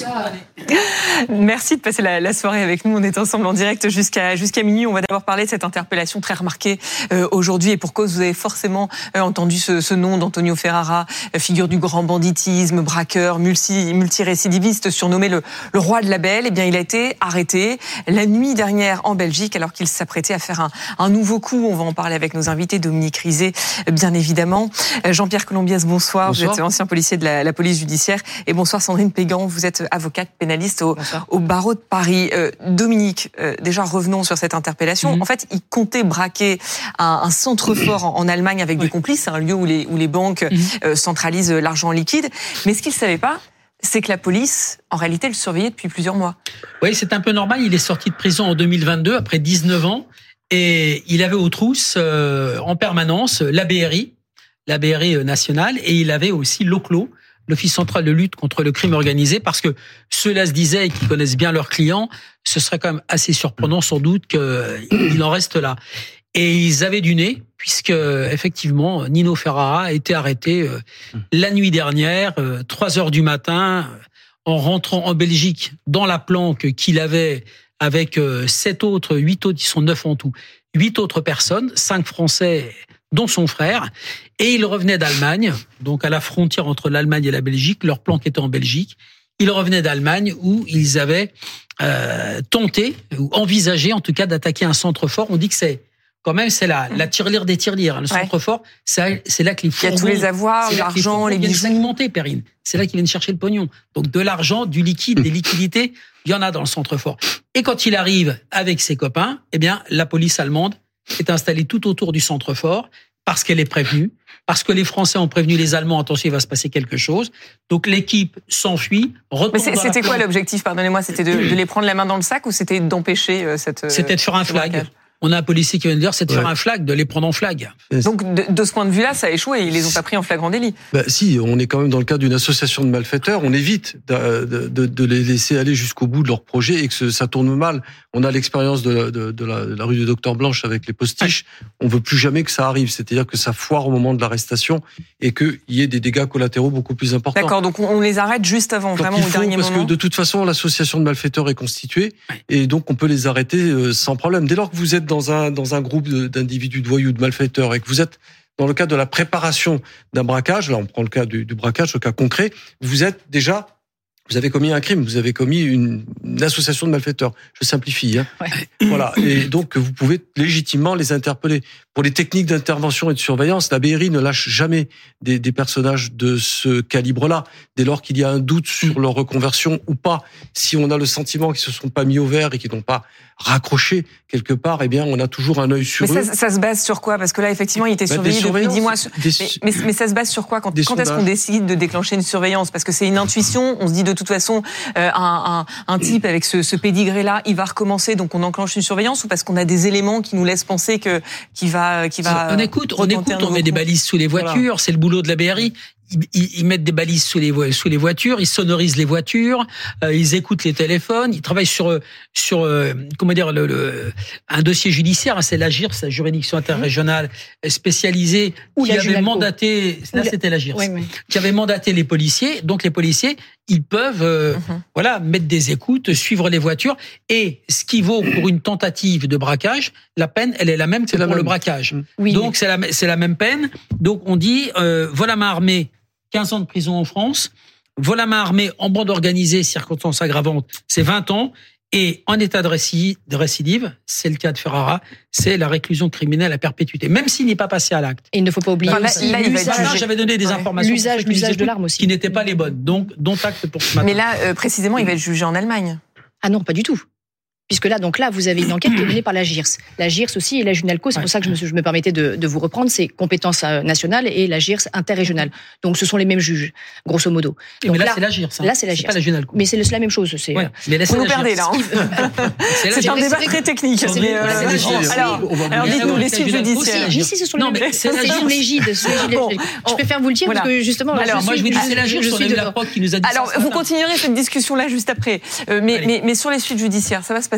Merci de passer la soirée avec nous. On est ensemble en direct jusqu'à minuit. On va d'abord parler de cette interpellation très remarquée aujourd'hui et pour cause. Vous avez forcément entendu ce nom d'Antonio Ferrara, figure du grand banditisme, braqueur, multirécidiviste, surnommé le roi de la belle. Eh bien, il a été arrêté la nuit dernière en Belgique alors qu'il s'apprêtait à faire un nouveau coup. On va en parler avec nos invités, Dominique Rizet, bien évidemment. Jean-Pierre Colombiès, bonsoir. Bonsoir. Vous êtes ancien policier de la police judiciaire. Et bonsoir Sandrine Pégan, vous êtes avocate pénaliste au barreau de Paris. Dominique, déjà revenons sur cette interpellation. En fait, il comptait braquer un centre-fort en Allemagne avec des complices, un lieu où les banques centralisent l'argent liquide. Mais ce qu'il ne savait pas, c'est que la police, en réalité, le surveillait depuis plusieurs mois. Oui, c'est un peu normal. Il est sorti de prison en 2022, après 19 ans. Et il avait aux trousses, en permanence, la BRI nationale, et il avait aussi l'OCLO, l'Office central de lutte contre le crime organisé, parce que ceux-là se disaient, qui connaissent bien leurs clients, ce serait quand même assez surprenant sans doute qu'il en reste là. Et ils avaient du nez, puisque effectivement, Nino Ferrara a été arrêté la nuit dernière, 3h du matin, en rentrant en Belgique dans la planque qu'il avait avec 8 autres, ils sont 9 en tout, 8 autres personnes, 5 Français, dont son frère, et il revenait d'Allemagne, donc à la frontière entre l'Allemagne et la Belgique, leur planque était en Belgique. Ils revenaient d'Allemagne où ils avaient tenté, ou envisagé en tout cas, d'attaquer un centre fort. On dit que c'est la tirelire des tirelires. Le centre fort, c'est là que les fourgons... Il y a tous les avoirs, l'argent, les bijoux. Viennent s'alimenter, Perrine. C'est là qu'ils viennent chercher le pognon. Donc de l'argent, du liquide, des liquidités, il y en a dans le centre fort. Et quand il arrive avec ses copains, eh bien, la police allemande est installée tout autour du centre fort parce qu'elle est prévenue, parce que les Français ont prévenu les Allemands, attention, il va se passer quelque chose. Donc l'équipe s'enfuit, retourne dans la planque. C'était quoi l'objectif, pardonnez-moi? C'était de les prendre la main dans le sac ou c'était d'empêcher cette... C'était de faire un flag. On a un policier qui vient de dire, c'est de faire un flag, de les prendre en flag. Donc, de ce point de vue-là, ça a échoué. Ils les ont pas pris en flagrant délit. Si, on est quand même dans le cadre d'une association de malfaiteurs. On évite de les laisser aller jusqu'au bout de leur projet et que ça tourne mal. On a l'expérience de la rue du Docteur Blanche avec les postiches. On veut plus jamais que ça arrive. C'est-à-dire que ça foire au moment de l'arrestation et qu'il y ait des dégâts collatéraux beaucoup plus importants. D'accord, donc on les arrête juste avant, vraiment au dernier moment. Parce que de toute façon, l'association de malfaiteurs est constituée et donc on peut les arrêter sans problème. Dès lors que vous êtes dans un groupe d'individus, de voyous, de malfaiteurs, et que vous êtes dans le cadre de la préparation d'un braquage, là on prend le cas du braquage, le cas concret, vous avez commis un crime, vous avez commis une association de malfaiteurs. Je simplifie, Voilà. Et donc, vous pouvez légitimement les interpeller. Pour les techniques d'intervention et de surveillance, la BRI ne lâche jamais des personnages de ce calibre-là. Dès lors qu'il y a un doute sur leur reconversion ou pas, si on a le sentiment qu'ils se sont pas mis au vert et qu'ils n'ont pas raccroché quelque part, eh bien, on a toujours un œil sur eux. Mais ça se base sur quoi? Parce que là, effectivement, il était surveillé depuis 10 mois. Mais ça se base sur quoi? Quand est-ce qu'on décide de déclencher une surveillance? Parce que c'est une intuition. On se dit de toute façon, un type avec ce pédigré-là, il va recommencer, donc on enclenche une surveillance, ou parce qu'on a des éléments qui nous laissent penser qu'il va on écoute, on met des balises sous les voitures, voilà. C'est le boulot de la BRI. Ils mettent des balises sous les voitures, ils sonorisent les voitures, ils écoutent les téléphones, ils travaillent sur comment dire un dossier judiciaire, c'est l'AGIRS, la juridiction interrégionale spécialisée, qui avait mandaté, là c'était l'AGIRS, qui avait mandaté les policiers. Donc les policiers, ils peuvent mettre des écoutes, suivre les voitures, et ce qui vaut pour une tentative de braquage, la peine elle est la même que pour le braquage. Oui. Donc c'est la même peine. Donc on dit vol à main armée, 15 ans de prison en France, vol à main armée en bande organisée, circonstance aggravante, c'est 20 ans, et en état de récidive, c'est le cas de Ferrara, c'est la réclusion criminelle à perpétuité, même s'il n'est pas passé à l'acte. Et il ne faut pas oublier j'avais donné des informations l'usage de l'arme aussi, qui n'étaient pas les bonnes, donc dont acte pour ce matin. Mais là, précisément, il va être jugé en Allemagne. Ah non, pas du tout. Puisque là, vous avez une enquête qui est menée par la GIRS. La GIRS aussi et la Junalco, c'est pour ça que je me permettais de vous reprendre, c'est compétences nationales et la GIRS interrégionale. Donc, ce sont les mêmes juges, grosso modo. Donc, mais là, c'est la GIRS. Là, c'est la GIRS. C'est pas la Junalco. Mais c'est la même chose. Mais vous nous perdez, là. C'est un débat très technique. Alors, dites-nous, les suites judiciaires. Ici, ce sont les mêmes. C'est sous l'égide. Je préfère vous le dire, parce que justement... Alors, moi, je vous dis, c'est la GIRS, on a eu la POC qui nous a dit ça. Alors, vous continuerez cette discussion-là juste après. Mais sur les suites judiciaires, ça va se passer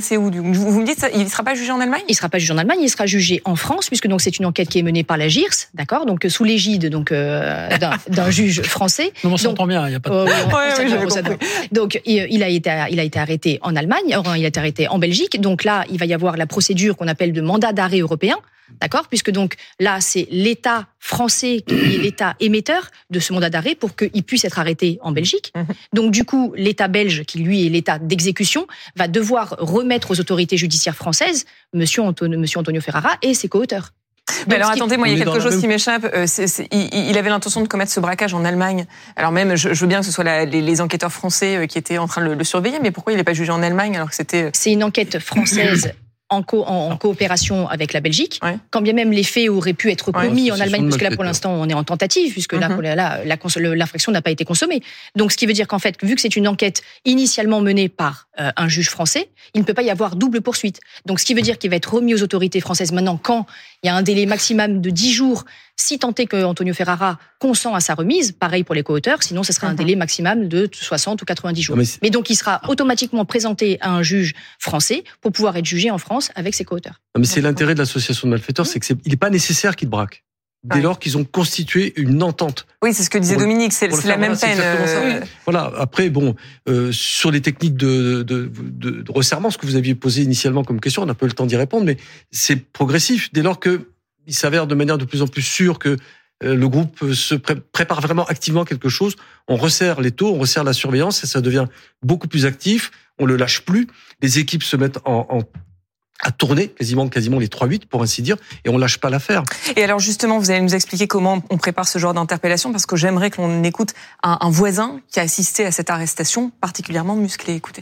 passer où? Vous me dites, il ne sera pas jugé en Allemagne? Il ne sera pas jugé en Allemagne, il sera jugé en France, puisque donc c'est une enquête qui est menée par la GIRS, d'accord, donc sous l'égide d'un juge français. Non, on s'entend bien, il n'y a pas de Donc il a été arrêté en Allemagne, il a été arrêté en Belgique. Donc là, il va y avoir la procédure qu'on appelle de mandat d'arrêt européen. D'accord, puisque donc là, c'est l'État français qui est l'État émetteur de ce mandat d'arrêt pour qu'il puisse être arrêté en Belgique. Donc du coup, l'État belge, qui lui est l'État d'exécution, va devoir remettre aux autorités judiciaires françaises Monsieur Antonio Ferrara et ses co-auteurs. Mais alors attendez, moi il y a quelque chose qui m'échappe. Il avait l'intention de commettre ce braquage en Allemagne. Alors même, je veux bien que ce soit les enquêteurs français qui étaient en train de le surveiller, mais pourquoi il n'est pas jugé en Allemagne alors que c'était... C'est une enquête française en coopération avec la Belgique, quand bien même les faits auraient pu être commis en Allemagne, parce que là pour l'instant on est en tentative, puisque là l'infraction n'a pas été consommée. Donc ce qui veut dire qu'en fait, vu que c'est une enquête initialement menée par un juge français, il ne peut pas y avoir double poursuite. Donc ce qui veut dire qu'il va être remis aux autorités françaises maintenant quand il y a un délai maximum de 10 jours, si tant est que Antonio Ferrara consent à sa remise, pareil pour les co-auteurs, sinon ce sera un délai maximum de 60 ou 90 jours. Mais donc il sera automatiquement présenté à un juge français pour pouvoir être jugé en France avec ses co-auteurs. Mais c'est l'intérêt de l'association de malfaiteurs, c'est qu'il n'est pas nécessaire qu'ils braquent. Dès lors qu'ils ont constitué une entente. Oui, c'est ce que disait Dominique, c'est la même peine. Voilà. Après, sur les techniques de resserrement, ce que vous aviez posé initialement comme question, on n'a pas eu le temps d'y répondre, mais c'est progressif. Dès lors qu'il s'avère de manière de plus en plus sûre que le groupe se prépare vraiment activement quelque chose, on resserre les taux, on resserre la surveillance et ça devient beaucoup plus actif. On le lâche plus. Les équipes se mettent à tourner quasiment les 3-8 pour ainsi dire, et on lâche pas l'affaire. Et alors justement, vous allez nous expliquer comment on prépare ce genre d'interpellation, parce que j'aimerais que l'on écoute un voisin qui a assisté à cette arrestation particulièrement musclée. Écoutez.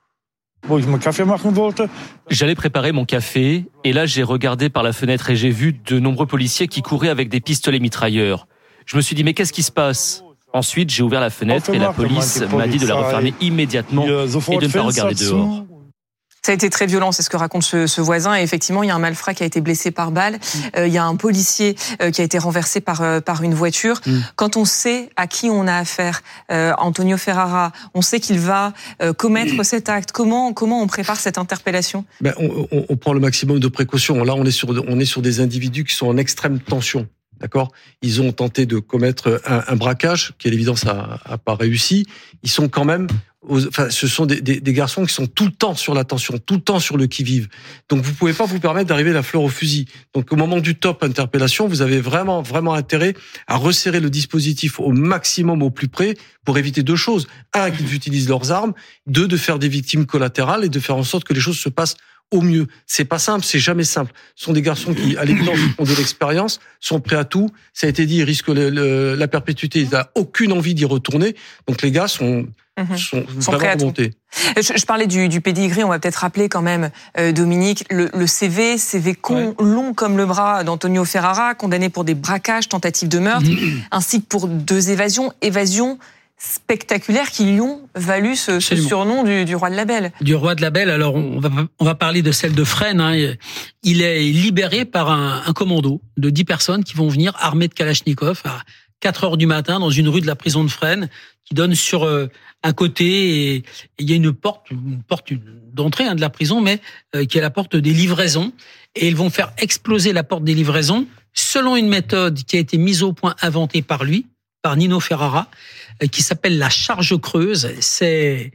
J'allais préparer mon café, et là j'ai regardé par la fenêtre et j'ai vu de nombreux policiers qui couraient avec des pistolets mitrailleurs. Je me suis dit, mais qu'est-ce qui se passe ? Ensuite, j'ai ouvert la fenêtre et la police m'a dit de la refermer immédiatement et de ne pas regarder dehors. Ça a été très violent, c'est ce que raconte ce voisin. Et effectivement, il y a un malfrat qui a été blessé par balle. Il y a un policier qui a été renversé par une voiture. Quand on sait à qui on a affaire, Antonio Ferrara, on sait qu'il va commettre cet acte. Comment on prépare cette interpellation ? On prend le maximum de précautions. Là, on est sur des individus qui sont en extrême tension. D'accord ? Ils ont tenté de commettre un braquage qui, à l'évidence, a pas réussi. Ils sont quand même... ce sont des garçons qui sont tout le temps sur l'attention, tout le temps sur le qui-vive. Donc vous pouvez pas vous permettre d'arriver la fleur au fusil. Donc au moment du top interpellation, vous avez vraiment intérêt à resserrer le dispositif au maximum, au plus près, pour éviter deux choses. Un, qu'ils utilisent leurs armes. Deux, de faire des victimes collatérales et de faire en sorte que les choses se passent au mieux. C'est pas simple, c'est jamais simple. Ce sont des garçons qui, à l'évidence, ont de l'expérience, sont prêts à tout. Ça a été dit, ils risquent la perpétuité. Ils n'ont aucune envie d'y retourner. Donc les gars sont vraiment remontés. Je parlais du pédigré, on va peut-être rappeler quand même, Dominique, le CV long comme le bras d'Antonio Ferrara, condamné pour des braquages, tentatives de meurtre, ainsi que pour 2 évasions spectaculaires qui lui ont valu ce surnom du roi de la Belle. Du roi de la Belle. Alors on va parler de celle de Fresnes. Il est libéré par un commando de 10 personnes qui vont venir armés de Kalachnikov à 4h du matin dans une rue de la prison de Fresnes qui donne sur un côté, et il y a une porte d'entrée de la prison, mais qui est la porte des livraisons. Et ils vont faire exploser la porte des livraisons selon une méthode qui a été mise au point, inventée par lui, par Nino Ferrara, qui s'appelle la charge creuse. C'est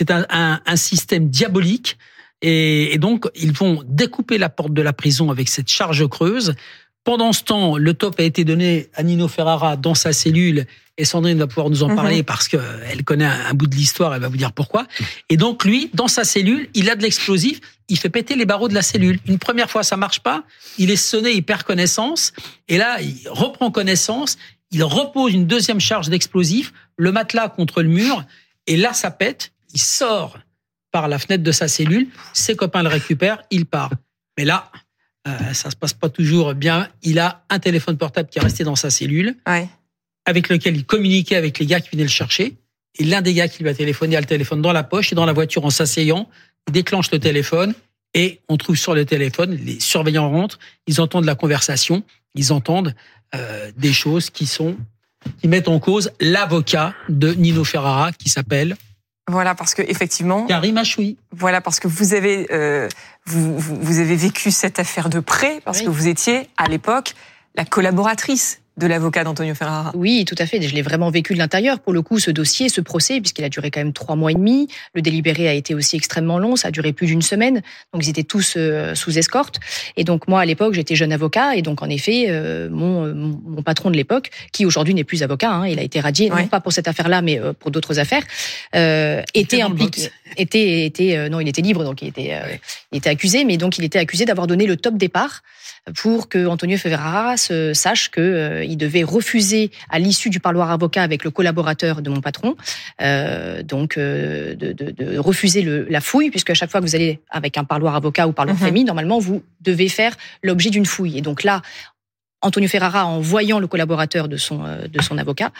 un système diabolique. Et donc, ils vont découper la porte de la prison avec cette charge creuse. Pendant ce temps, le top a été donné à Nino Ferrara dans sa cellule, et Sandrine va pouvoir nous en parler parce qu'elle connaît un bout de l'histoire, elle va vous dire pourquoi. Et donc lui, dans sa cellule, il a de l'explosif, il fait péter les barreaux de la cellule. Une première fois, ça marche pas, il est sonné, il perd connaissance, et là, il reprend connaissance, il repose une deuxième charge d'explosif, le matelas contre le mur, et là, ça pète, il sort par la fenêtre de sa cellule, ses copains le récupèrent, il part. Mais là... ça se passe pas toujours bien. Il a un téléphone portable qui est resté dans sa cellule, avec lequel il communiquait avec les gars qui venaient le chercher. Et l'un des gars qui lui a téléphoné a le téléphone dans la poche et dans la voiture en s'asseyant, il déclenche le téléphone et on trouve sur le téléphone, les surveillants rentrent, ils entendent la conversation, ils entendent des choses qui mettent en cause l'avocat de Nino Ferrara qui s'appelle Voilà, parce que effectivement, Karim Achoui. Voilà, parce que vous avez vécu cette affaire de près, parce que vous étiez à l'époque la collaboratrice de l'avocat d'Antonio Ferrara. Oui, tout à fait. Je l'ai vraiment vécu de l'intérieur. Pour le coup, ce dossier, ce procès, puisqu'il a duré quand même 3 mois et demi. Le délibéré a été aussi extrêmement long. Ça a duré plus d'1 semaine. Donc, ils étaient tous sous escorte. Et donc, moi, à l'époque, j'étais jeune avocat. Et donc, en effet, mon patron de l'époque, qui aujourd'hui n'est plus avocat, il a été radié, non pas pour cette affaire-là, mais pour d'autres affaires, était impliqué. Non, il était libre, donc il était accusé. Mais donc, il était accusé d'avoir donné le top départ pour que Antonio Ferrara sache que il devait refuser à l'issue du parloir avocat avec le collaborateur de mon patron, de refuser la fouille, puisque à chaque fois que vous allez avec un parloir avocat ou parloir famille, normalement vous devez faire l'objet d'une fouille. Et donc là, Antonio Ferrara, en voyant le collaborateur de son avocat,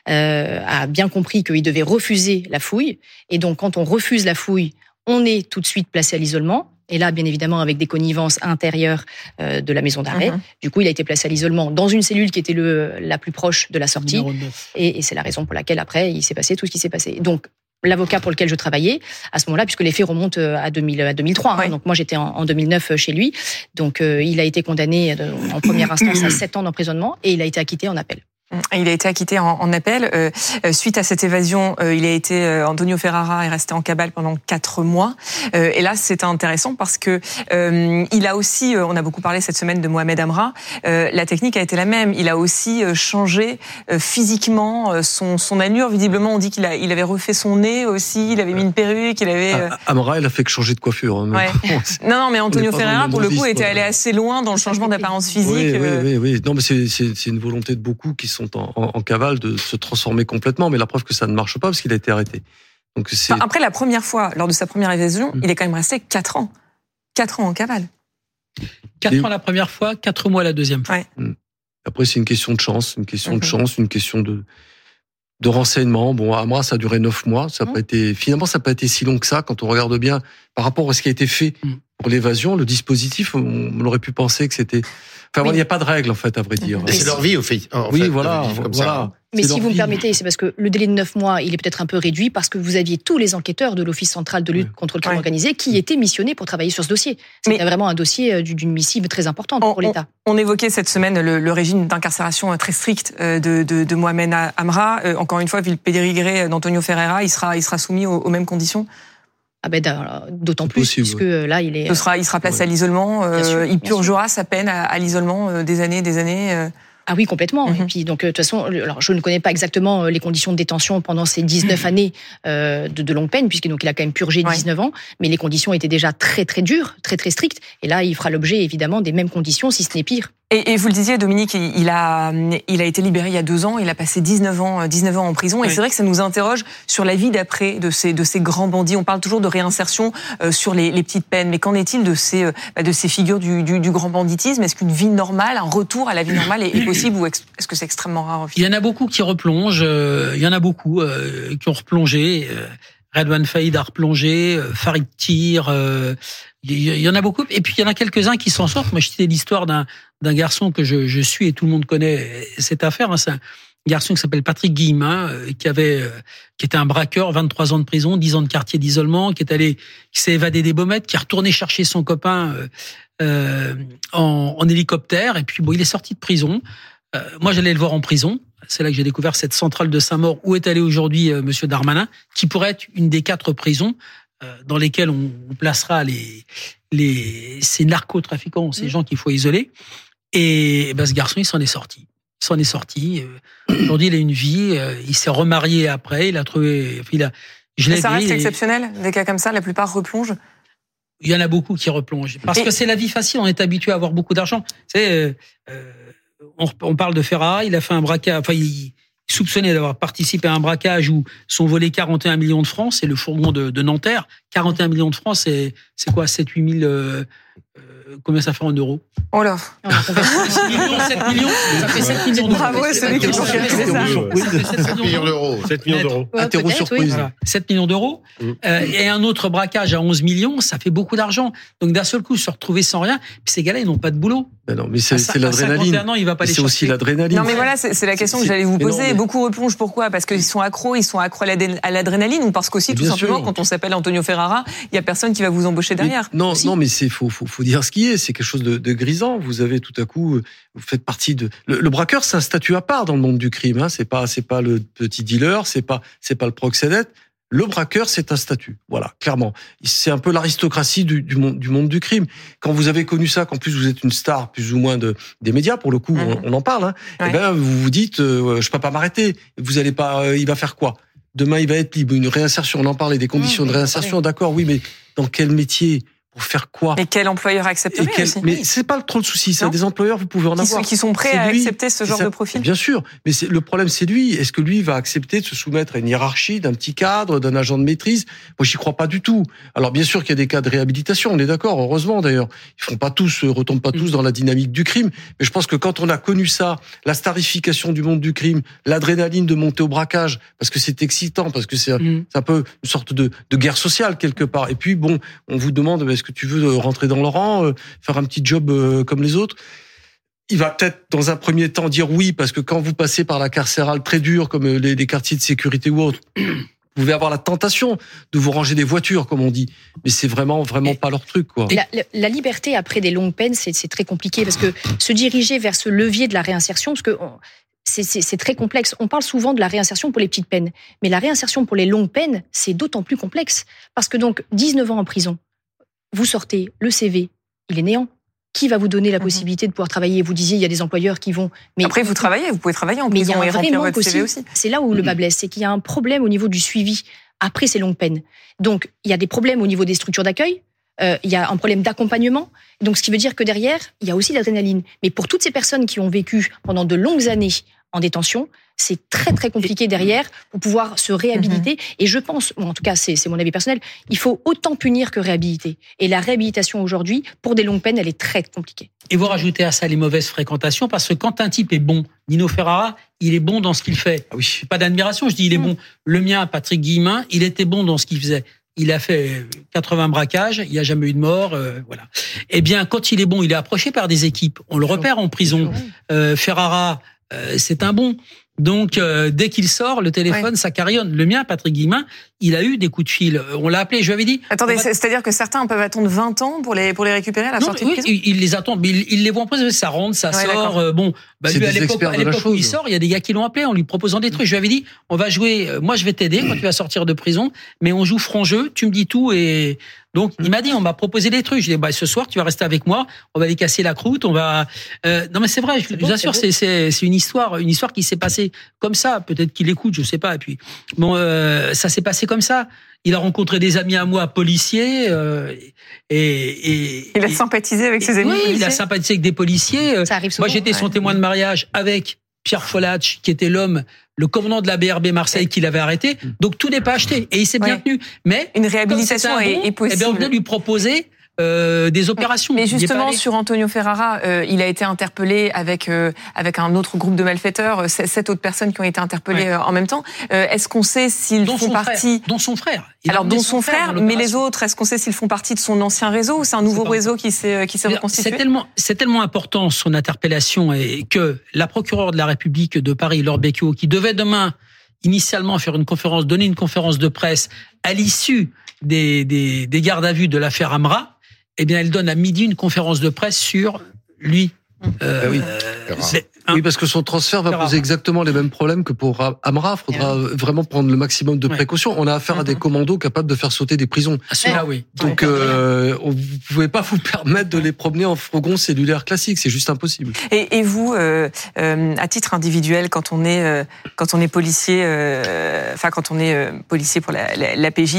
a bien compris qu'il devait refuser la fouille. Et donc, quand on refuse la fouille, on est tout de suite placé à l'isolement. Et là, bien évidemment, avec des connivences intérieures de la maison d'arrêt. Du coup, il a été placé à l'isolement dans une cellule qui était la plus proche de la sortie. Et c'est la raison pour laquelle, après, il s'est passé tout ce qui s'est passé. Donc, l'avocat pour lequel je travaillais, à ce moment-là, puisque les faits remontent à 2003. Donc, moi, j'étais en 2009 chez lui. Donc, il a été condamné en première instance à 7 ans d'emprisonnement et il a été acquitté en appel. Il a été acquitté en appel. Suite à cette évasion, Antonio Ferrara est resté en cavale pendant 4 mois. Et là, c'est intéressant parce que il a aussi, on a beaucoup parlé cette semaine de Mohamed Amra, la technique a été la même. Il a aussi changé physiquement son allure. Visiblement, on dit qu'il avait refait son nez aussi, il avait mis une perruque, il avait... Amra, il a fait que changer de coiffure. Hein, non, mais Antonio Ferrara, pour le coup, était allé assez loin dans le changement d'apparence physique. Oui. Non, mais c'est une volonté de beaucoup qui sont en cavale de se transformer complètement, mais la preuve que ça ne marche pas parce qu'il a été arrêté. Donc après la première fois, lors de sa première évasion, il est quand même resté 4 ans. 4 ans en cavale. 4 ans la première fois, 4 mois la deuxième fois. Après, c'est une question de chance, une question de renseignement. Bon, à Amra, ça a duré 9 mois. Finalement, ça n'a pas été si long que ça quand on regarde bien par rapport à ce qui a été fait pour l'évasion. Le dispositif, on aurait pu penser que c'était... Enfin, il n'y a pas de règle, en fait, à vrai dire. C'est leur vie, au fait. Voilà. Mais si vous me permettez, c'est parce que le délai de 9 mois, il est peut-être un peu réduit parce que vous aviez tous les enquêteurs de l'Office central de lutte contre le crime organisé qui étaient missionnés pour travailler sur ce dossier. C'était vraiment un dossier d'une missive très importante pour l'État. On évoquait cette semaine le régime d'incarcération très strict de Mohamed Amra. Encore une fois, vu le pédigré d'Antonio Ferrara, il sera soumis aux mêmes conditions. D'autant plus, puisque là, il sera placé à l'isolement. Il purgera sa peine à l'isolement des années. Ah oui, complètement. Et puis, donc, de toute façon, alors, je ne connais pas exactement les conditions de détention pendant ces 19 années de longue peine, puisqu'il a quand même purgé 19 ans, mais les conditions étaient déjà très, très dures, très, très strictes. Et là, il fera l'objet, évidemment, des mêmes conditions, si ce n'est pire. Et vous le disiez, Dominique, il a été libéré il y a 2 ans, il a passé 19 ans en prison, et c'est vrai que ça nous interroge sur la vie d'après de ces grands bandits. On parle toujours de réinsertion sur les petites peines, mais qu'en est-il de ces figures du grand banditisme? Est-ce qu'une vie normale, un retour à la vie normale est possible, ou est-ce que c'est extrêmement rare? Il y en a beaucoup qui replongent, il y en a beaucoup qui ont replongé. Redouane Faïd a replongé, Farid Tir, il y en a beaucoup. Et puis il y en a quelques-uns qui s'en sortent. Moi, je citais l'histoire d'un garçon que je suis et tout le monde connaît cette affaire. C'est un garçon qui s'appelle Patrick Guillemin, qui était un braqueur, 23 ans de prison, 10 ans de quartier d'isolement, qui s'est évadé des Baumettes, qui est retourné chercher son copain en hélicoptère. Et puis il est sorti de prison. Moi, j'allais le voir en prison. C'est là que j'ai découvert cette centrale de Saint-Maur où est allé aujourd'hui Monsieur Darmanin, qui pourrait être une des 4 prisons dans lesquelles on placera ces narcotrafiquants, ces gens qu'il faut isoler. Et ce garçon, il s'en est sorti. Aujourd'hui, il a une vie. Il s'est remarié après. Il a trouvé. Ça reste exceptionnel. Des cas comme ça, la plupart replongent. Il y en a beaucoup qui replongent parce que c'est la vie facile. On est habitué à avoir beaucoup d'argent. On parle de Ferrara, il a fait un braquage, il soupçonnait d'avoir participé à un braquage où sont volés 41 millions de francs, c'est le fourgon de Nanterre. 41 millions de francs, c'est quoi, 7-8 000 Combien ça fait en euros? Oh là. 7 millions, ça fait 7 millions d'euros. Bravo à celui qui a calculé ça. 7 millions d'euros. 7 millions d'euros. Interro surprise. Voilà. 7 millions d'euros. Et un autre braquage à 11 millions, ça fait beaucoup d'argent. Donc d'un seul coup, se retrouver sans rien, puis ces gars-là, ils n'ont pas de boulot. Ben non, mais c'est l'adrénaline. À 51 ans, il va pas les c'est aussi l'adrénaline. Non mais voilà, c'est la question que j'allais vous poser. Beaucoup répondent pourquoi? Parce qu'ils sont accros à l'adrénaline, ou parce qu'aussi, tout simplement, quand on s'appelle Antonio Ferrara, il y a personne qui va vous embaucher derrière. Non, mais faut dire ce qui est. C'est quelque chose de grisant. Vous avez tout à coup, vous faites partie de. Le braqueur, c'est un statut à part dans le monde du crime. Hein. C'est pas le petit dealer, c'est pas le proxénète. Le braqueur, c'est un statut. Voilà, clairement. C'est un peu l'aristocratie du monde du crime. Quand vous avez connu ça, qu'en plus vous êtes une star plus ou moins des médias, pour le coup, on en parle. Hein. Ouais. Eh ben, vous vous dites, je peux pas m'arrêter. Vous allez pas. Il va faire quoi? Demain, il va être libre. Une réinsertion. On en parlait des conditions de réinsertion. D'accord, oui, mais dans quel métier? Pour faire quoi? Et quel employeur accepterait aussi? Mais c'est pas trop le souci. C'est des employeurs, vous pouvez en avoir. Qui sont prêts à accepter ce genre de profil. Bien sûr. Mais le problème, c'est lui. Est-ce que lui va accepter de se soumettre à une hiérarchie d'un petit cadre, d'un agent de maîtrise? Moi, j'y crois pas du tout. Alors, bien sûr qu'il y a des cas de réhabilitation. On est d'accord. Heureusement, d'ailleurs. Ils retombent pas tous dans la dynamique du crime. Mais je pense que quand on a connu ça, la starification du monde du crime, l'adrénaline de monter au braquage, parce que c'est excitant, parce que c'est un peu une sorte de guerre sociale quelque part. Et puis, bon, on vous demande, est-ce que tu veux rentrer dans le rang, faire un petit job comme les autres? Il va peut-être, dans un premier temps, dire oui, parce que quand vous passez par la carcérale très dure, comme les quartiers de sécurité ou autres, vous pouvez avoir la tentation de vous ranger des voitures, comme on dit. Mais c'est vraiment pas leur truc, quoi. La liberté après des longues peines, c'est très compliqué, parce que se diriger vers ce levier de la réinsertion, parce que c'est très complexe. On parle souvent de la réinsertion pour les petites peines, mais la réinsertion pour les longues peines, c'est d'autant plus complexe. Parce que donc, 19 ans en prison, vous sortez, le CV, il est néant. Qui va vous donner la possibilité de pouvoir travailler? Vous disiez, il y a des employeurs qui vont... Mais après, vous pouvez travailler en prison et remplir votre CV aussi. C'est là où le bas blesse, c'est qu'il y a un problème au niveau du suivi après ces longues peines. Donc, il y a des problèmes au niveau des structures d'accueil, il y a un problème d'accompagnement. Donc, ce qui veut dire que derrière, il y a aussi l'adrénaline. Mais pour toutes ces personnes qui ont vécu pendant de longues années en détention, c'est très très compliqué derrière pour pouvoir se réhabiliter. Et je pense, en tout cas c'est mon avis personnel, il faut autant punir que réhabiliter. Et la réhabilitation aujourd'hui, pour des longues peines, elle est très compliquée. Et vous rajoutez à ça les mauvaises fréquentations, parce que quand un type est bon, Nino Ferrara, il est bon dans ce qu'il fait. Ah oui. Pas d'admiration, je dis il est bon. Le mien, Patrick Guillemin, il était bon dans ce qu'il faisait. Il a fait 80 braquages, il n'y a jamais eu de mort, voilà. Eh bien, quand il est bon, il est approché par des équipes. On le repère en prison. Ferrara, c'est un bon. Donc, dès qu'il sort, le téléphone, ça carillonne. Le mien, Patrick Guillemin, il a eu des coups de fil. On l'a appelé, je lui avais dit... Attendez, c'est-à-dire que certains peuvent attendre 20 ans pour les récupérer à la sortie de prison? Il les attend, mais il les voit en prison, ça rentre, ça sort. Bon, lui, à l'époque où il sort, il y a des gars qui l'ont appelé en lui proposant des trucs. Je lui avais dit, on va jouer, moi je vais t'aider quand tu vas sortir de prison, mais on joue franc jeu, tu me dis tout et... Donc, il m'a dit, on m'a proposé des trucs. Je lui ai dit, ce soir, tu vas rester avec moi, on va les casser la croûte, on va... Non, mais c'est vrai, je vous assure, c'est une histoire qui s'est passée comme ça. Peut-être qu'il écoute, je sais pas. Et puis, bon, ça s'est passé comme ça. Il a rencontré des amis à moi, policiers, il a sympathisé avec ses amis policiers. Oui, il a sympathisé avec des policiers. Ça arrive souvent. Moi, j'étais son témoin de mariage avec Pierre Follatch, qui était le commandant de la BRB Marseille qui l'avait arrêté. Donc tout n'est pas acheté et il s'est bien tenu. Mais une réhabilitation est possible. Eh bien, on venait lui proposer des opérations. Mais justement, sur Antonio Ferrara, il a été interpellé avec un autre groupe de malfaiteurs, 7 autres personnes qui ont été interpellées en même temps. Est-ce qu'on sait s'ils font partie... Dont son frère. Alors, dont son frère, mais les autres, est-ce qu'on sait s'ils font partie de son ancien réseau ou c'est un nouveau réseau qui s'est reconstitué? C'est tellement important, son interpellation, et que la procureure de la République de Paris, Laure Becchio, qui devait demain, initialement, donner une conférence de presse à l'issue des gardes à vue de l'affaire Amra, eh bien, elle donne à midi une conférence de presse sur lui. Oui, parce que son transfert va poser exactement les mêmes problèmes que pour Amra. Il faudra vraiment prendre le maximum de précautions. On a affaire à des commandos capables de faire sauter des prisons. Oui. Donc, vous pouvez pas vous permettre de les promener en fourgon cellulaire classique. C'est juste impossible. Et vous, à titre individuel, quand on est policier, quand on est policier pour la PJ,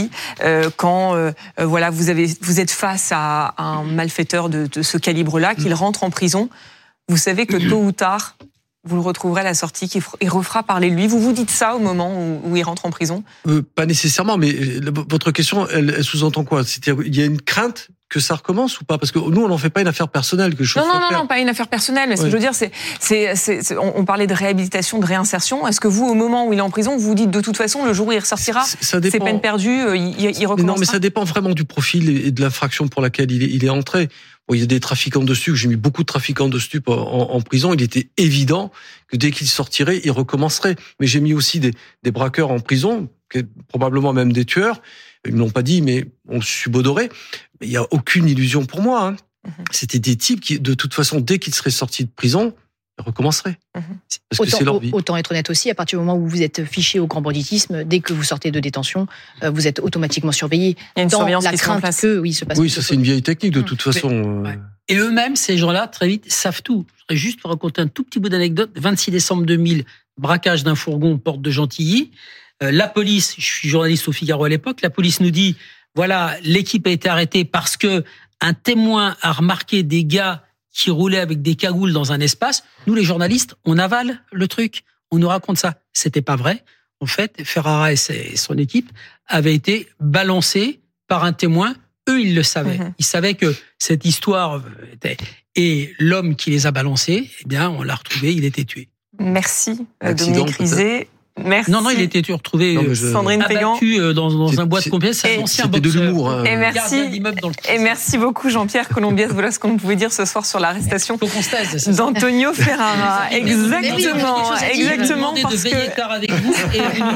vous êtes face à un malfaiteur de ce calibre-là, qu'il rentre en prison. Vous savez que tôt ou tard, vous le retrouverez à la sortie, qu'il refera parler de lui. Vous vous dites ça au moment où il rentre en prison? Pas nécessairement, mais votre question, elle sous-entend quoi? C'est-à-dire, il y a une crainte que ça recommence ou pas? Parce que nous, on n'en fait pas une affaire personnelle que je Non, pas une affaire personnelle. Mais ce que je veux dire, on parlait de réhabilitation, de réinsertion. Est-ce que vous, au moment où il est en prison, vous vous dites de toute façon, le jour où il ressortira, c'est peine perdue, il recommencera? Non, mais ça dépend vraiment du profil et de l'infraction pour laquelle il est entré. Bon, il y a des trafiquants de stupes. J'ai mis beaucoup de trafiquants de stupes en prison. Il était évident que dès qu'ils sortiraient, ils recommenceraient. Mais j'ai mis aussi des braqueurs en prison, probablement même des tueurs. Ils me l'ont pas dit, mais on subodorait. Mais il y a aucune illusion pour moi. Hein. C'était des types qui, de toute façon, dès qu'ils seraient sortis de prison, ils recommenceraient. Parce que c'est leur vie. Autant être honnête aussi, à partir du moment où vous êtes fiché au grand banditisme, dès que vous sortez de détention, vous êtes automatiquement surveillé. Il y a une surveillance la qui crainte se que il se passe. Oui, ça c'est une vieille technique de toute façon. Ouais. Et eux-mêmes, ces gens-là, très vite, savent tout. Je voudrais juste vous raconter un tout petit bout d'anecdote. 26 décembre 2000, braquage d'un fourgon porte de Gentilly. La police, je suis journaliste au Figaro à l'époque, la police nous dit, voilà, l'équipe a été arrêtée parce que un témoin a remarqué des gars qui roulaient avec des cagoules dans un espace. Nous, les journalistes, on avale le truc. On nous raconte ça. C'était pas vrai. En fait, Ferrara et son équipe avaient été balancés par un témoin. Eux, ils le savaient. Ils savaient que cette histoire était... Et l'homme qui les a balancés, eh bien, on l'a retrouvé, il était tué. Merci, Dominique Rizet. Merci. Non, il était retrouvé Sandrine Pégan abattu dans un bois de pompiers. C'est un ancien boxeur. C'était de l'humour. Hein. Et merci beaucoup Jean-Pierre Colombiès. Voilà ce qu'on pouvait dire ce soir sur l'arrestation d'Antonio Ferrara. Exactement, parce que... de veiller tard avec vous et